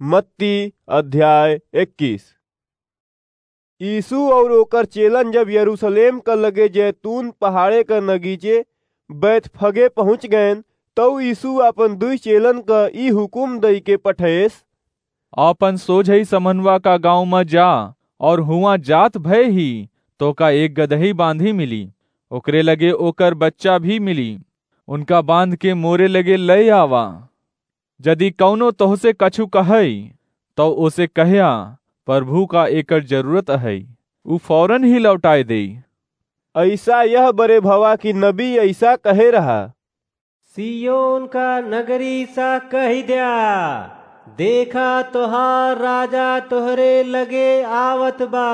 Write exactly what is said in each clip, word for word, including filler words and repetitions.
मत्ती अध्याय इक्कीस। यीशु और ओकर चेलन जब यरूशलेम क लगे जैतून पहाड़े क नगीचे बैतफगे पहुँच गएन, तौ यीशु अपन दुई चेलन क ई हुकुम दई के पठेस, आपन सोझई समनवा का गांव में जा और हुआ जात भय ही तो का एक गदही बांधी मिली, ओकरे लगे ओकर बच्चा भी मिली, उनका बांध के मोरे लगे लय आवा। यदि कौनो तोहसे कछु कहई तो उसे कहया प्रभु का एकर जरूरत है, उ फौरन ही लौटाए दे। ऐसा यह बरे भवा कि नबी ऐसा कहे रहा, सियोन का नगरी सा कह दिया, देखा तोहार राजा तोहरे लगे आवत बा,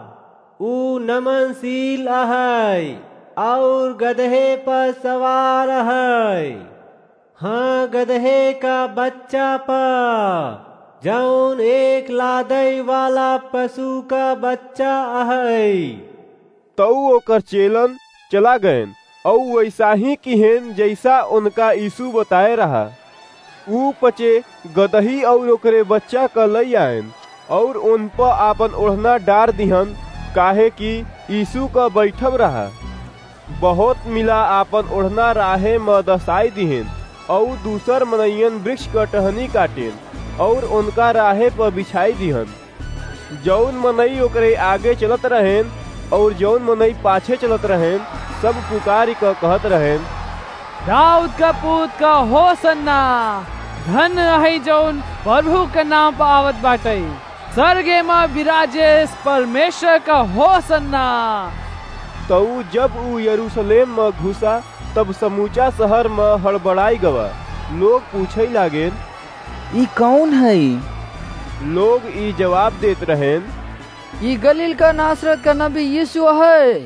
ऊ नमनशील है और गधे पर सवार है, हाँ गधे का बच्चा पर, जौन एक लादई वाला पशु का बच्चा है। तौ ओकर चेलन चला गएन और वैसा ही किहेन जैसा उनका यीशु बताए रहा। ऊ पचे गदही और ओकरे बच्चा क लई आएन और उन पर आपन ओढ़ना डार दिहन, काहे कि यीशु का बैठब रहा। बहुत मिला आपन ओढ़ना राहे में दसाई दिहन और दूसर मनैयन वृक्ष क टहनी काटेन और उनका राहे पर बिछाई दिहन। जौन मनई ओकरे आगे चलत रहेन और जौन मनई पाछे चलत रहेन, सब पुकारी क कहत रहेन, दाऊद का पुत्र का होसन्ना, धन है जौन प्रभु के नाम पर आवत बाटे, स्वर्गे में विराजेस परमेश्वर का होसन्ना। तो जब ऊ यरूशलेम में घुसा तब समूचा शहर में हड़बड़ाई गवा। लोग पूछे लागेन, ई कौन है? लोग ई जवाब देत रहेन, ई गलील का नासरत का नबी यीशु है।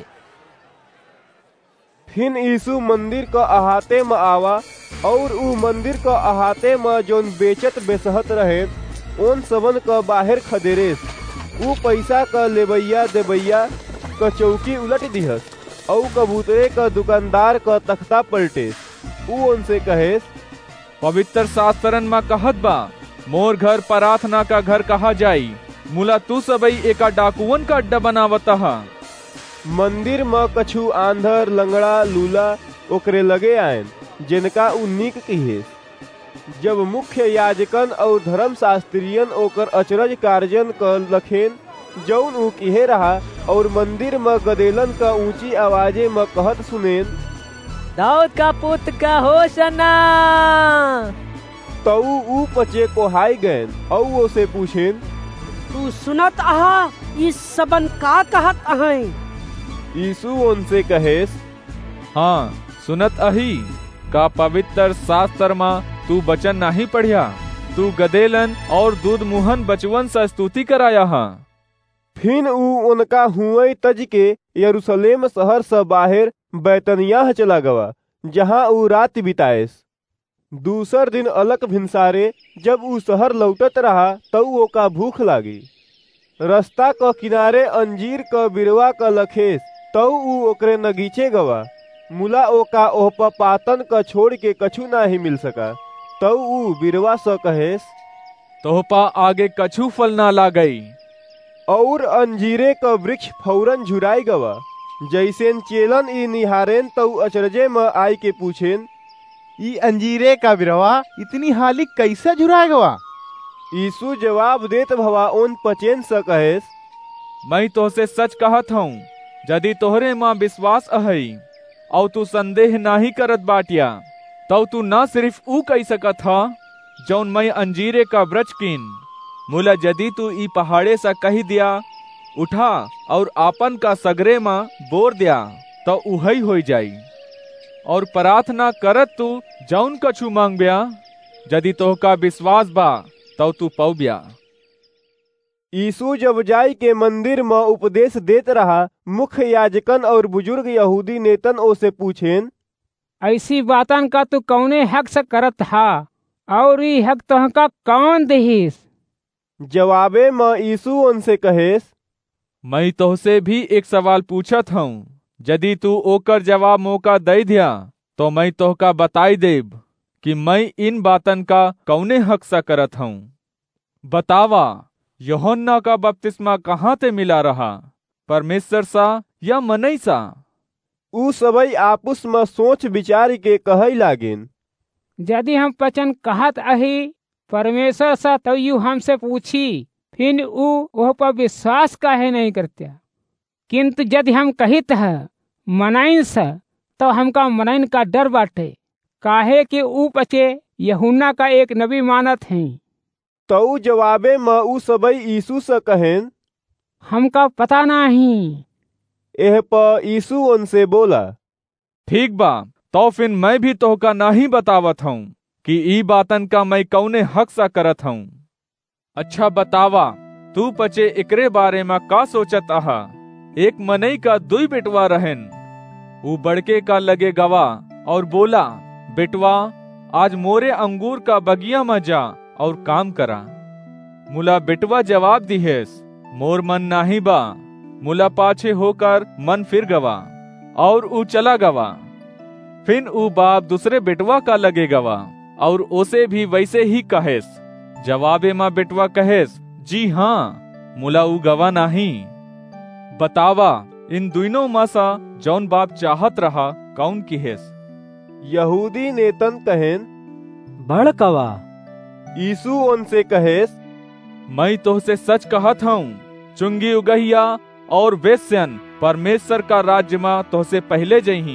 फिर यीशु मंदिर का अहाते में आवा और ऊ मंदिर का अहाते में जोन बेचत बेसहत रहे उन सबन का बाहर खदेरेस। ऊ पैसा का लेबैया देबैया का चौकी उलट दिहस और कबूतरे का दुकानदार का तख्ता पलटेस। ऊ उनसे कहेस, पवित्र शास्त्रन में कहत बा, मोर घर प्रार्थना का घर कहा जाई, मुला तू सबई एका डाकुवन का अड्डा बनावता हा। मंदिर में कछु आंधर लंगड़ा लूला ओकरे लगे आयन, जिनका उ नीक कहिए। जब मुख्य याजकन और धर्म शास्त्रियन ओकर अचरज कार्जन क लखेन जौन उ किहे रहा और मंदिर में गदेलन का ऊंची आवाजे में कहत सुनेन, दाऊद का पुत्र का होसन्ना। तो ऊ पचे को हाई गएन और वो से पूछेन, तू सुनत आहा इस सबन का कहत अहै? यीशु उनसे कहेस, हाँ सुनत अही, का पवित्र शास्त्र में तू वचन नहीं पढ़िया, तू गदेलन और दूध मुहन बचवन से स्तुति कराया हा। फिर ऊ उनका हुए तज के यरूशलेम शहर से बाहर बैतनियाह चला गवा, जहाँ ऊ रात बिताएस। दूसर दिन अलग भिनसारे जब ऊ शहर लौटत रहा तब ओका भूख लागी। रास्ता क किनारे अंजीर क बिरवा क लखेस, तब ऊ ओकरे नगीचे गवा। मुला ओका ओह पातन क छोड़ के कछु नाही मिल सका। तब ऊ बिरवा स कहेस, तोहपा आगे कछु फल ना लागई। और अंजीरे का वृक्ष फौरन झुराई गवा। जैसेन चेलन ई निहारेन तो अचरजे में आई के पूछेन, ई अंजीरे का बिरवा इतनी हाली कैसे झुराए गवा? यीशु जवाब देत भवा उन पचेन स कहेस, मैं तोहसे सच कहत हूँ, यदि तोहरे माँ विश्वास अहई और तू संदेह नाही करत बाटिया, तो तू न सिर्फ ऊ कह सकत हा जौन मैं अंजीरे का वृक्ष कीन, मुला यदि तू ई पहाड़े सा कही दिया, उठा और आपन का सगरे में बोर दिया, तो उहई हो जाई। और प्रार्थना करत तू जौन कछु मांगबिया, यदि तोहका विश्वास बा तो तू पौबिया। यीशु जब जाई के मंदिर में उपदेश देत रहा, मुख्य याजकन और बुजुर्ग यहूदी नेतन ओसे पूछेन, ऐसी बातन का तू कौने हक से करत हा और ई हक तोहका कौन देहिस? जवाबे में यीशु उनसे कहेस, मैं तोहसे भी एक सवाल पूछत हूँ, यदि तू ओकर जवाब मौका दे दिया तो मैं तोहका बताई देब कि मैं इन बातन का कौने हक से करत हूँ। बतावा, यूहन्ना का बपतिस्मा कहाँ ते मिला रहा, परमेश्वर सा या मनई सा? ऊ सबई आपस में सोच विचार के कहई लागिन, यदि हम वचन कहत अही परमेश्वर सा तो यू हमसे पूछी, फिर ऊ वह पर विश्वास काहे नहीं करते? किंतु यदि हम कहित है मनइन सा तो हमका मनइन का डर बाटे, काहे कि ऊ पचे यूहन्ना का एक नबी मानत हैं। तो जवाबे में ऊ सबई यीशु से कहेन, हमका पता नहीं। एह पर यीशु उनसे बोला, ठीक बा, तो फिर मैं भी तोहका नहीं बतावत हूँ कि ई बातन का मैं कौने हक सा करत हूँ। अच्छा बतावा, तू पचे एकरे बारे में का सोचत आहा? एक मनई का दुई बेटवा रहन। ऊ बड़के का लगे गवा और बोला, बेटवा आज मोरे अंगूर का बगिया में जा और काम करा। मुला बेटवा जवाब दिहेस, मोर मन नाही बा। मुला पाछे होकर मन फिर गवा और ऊ चला गवा। फिर ऊ बाप दूसरे बेटवा का लगे गवा और उसे भी वैसे ही कहेस। जवाबे माँ बेटवा कहेस, जी हाँ, मुला ऊ गवा नहीं। बतावा, इन दोनों में सा जौन बाप चाहत रहा कौन किहेस? यहूदी नेतन कहेन, बड़कवा। यीशु उनसे कहेस, मैं तोहसे सच कहत हूँ, चुंगी उगहिया और वेश्यन परमेश्वर का राज्य में तोहसे पहले जही।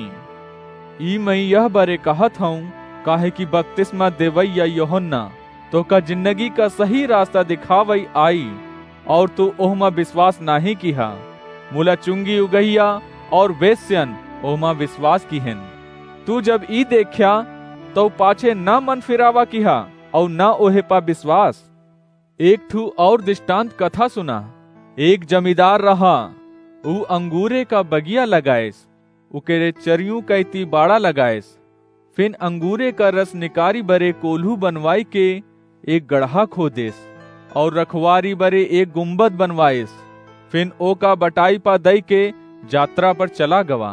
ई मैं यह बरे कहत हूँ, काहे कि बपतिस्मा देवैया यूहन्ना तो का जिंदगी का सही रास्ता दिखावई आई और तू ओहमा विश्वास नहीं किहा। मुला चुंगी उगहिया और वेश्यन ओहमा विश्वास किहन। तू जब ई देखा तो पाछे न मन फिरावा किहा और न ओहे पा विश्वास। एक ठू और दृष्टांत कथा सुना। एक जमींदार रहा, ऊ अंगूरे का बगिया लगाएस, उकेरे चरियों कैती बाड़ा लगाएस। फिर अंगूरे का रस निकारी बरे कोल्हू बनवाई के एक गढ़ा खोदेस और रखवारी बरे एक गुम्बद बनवाएस। फिर ओ का बटाई पा दई के यात्रा पर चला गवा।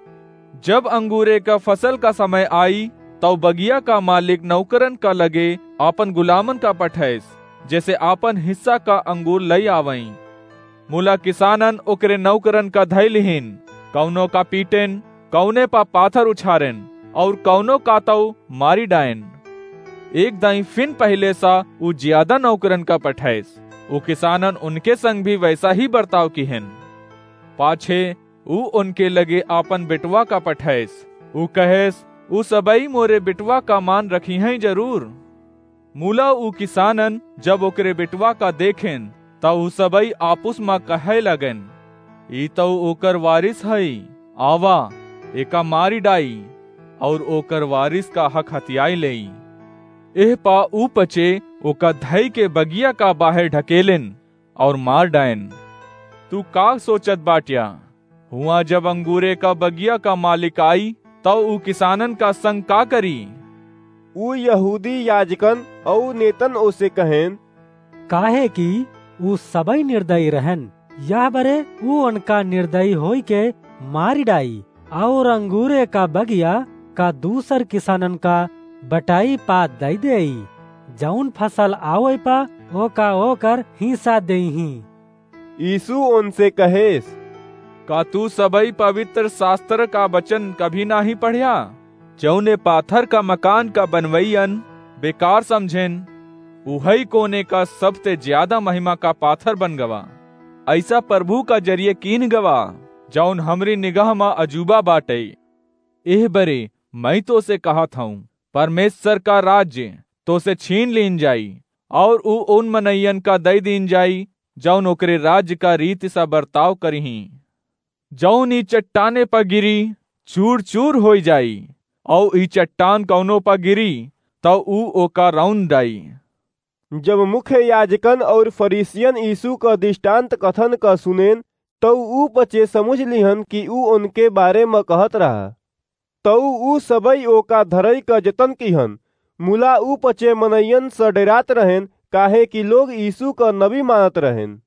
जब अंगूरे का फसल का समय आई तो बगिया का मालिक नौकरन का लगे आपन गुलामन का पठैस, जैसे आपन हिस्सा का अंगूर लई आवई। मुला किसानन ओकरे नौकरन का धैलिहीन, कौनो का पीटेन, कौने पा पाथर उछारेन और कौनो का तो मारी डायन। एक दाई फिन पहले सा ऊ ज्यादा नौकरन का पठैस, ऊ किसानन उनके संग भी वैसा ही बर्ताव किहन। पाछे ऊ उनके लगे आपन बेटवा का पठैस, ऊ कहेस, ऊ सबई मोरे बेटवा का मान रखी हैं जरूर। मूला ऊ किसानन जब ओकरे बेटवा का देखेन तो ऊ सबई आपुस में कहे लगन, ई तो ओकर वारिस हई, आवा एका मारी डाई और ओकर वारिस का हक हथियाई लेई। एह पा ऊ पचे ओका धई के बगिया का बाहर ढकेलेन और मार डायन। तू का सोचत बाटिया? हुआ जब अंगूरे का बगिया का मालिक आई तो ऊ किसानन का संग का करी? ऊ यहूदी याजकन और नेतन ओसे कहेन, काहे कि ऊ सबई निर्दयी रहन, यह बरे ऊ उनका निर्दयी होई के मारी डाई और अंगूरे का बगिया का दूसर किसानन का बटाई पा दई देई, जौन फसल आवई पा ओका ओकर हिस्सा देही। यीशु उनसे कहेस, का तू सबई पवित्र शास्त्र का वचन कभी नहीं पढ़िया? जौने पाथर का मकान का बनवैयन बेकार समझेन, उहई कोने का सबसे ज्यादा महिमा का पाथर बन गवा। ऐसा प्रभु का जरिए कीन गवा, जौन हमरी निगाह में अजूबा बाटे। एह बरे मैं तो से कहा था, परमेश्वर का राज्य तो से छीन लीन जाई और ऊ उन मनैयन का दई दीन जाई जौन ओकरे राज्य का रीति सा बर्ताव करही। जौन ई चट्टाने पर गिरी चूर चूर हो जाई और ई चट्टान कौनो पर गिरी तो ऊ ओका रौन डाई। जब मुख्य याजकन और फरीसियन यीशु का दृष्टांत कथन का सुनेन तो ऊ पचे समझ लिहन कि ऊ उनके बारे में कहत रहा। तो ऊ सबई ओका धरई का जतन किहन। मुला ऊ पचे मनैयन से डरात रहन, काहे कि लोग यीशु का नबी मानत रहन।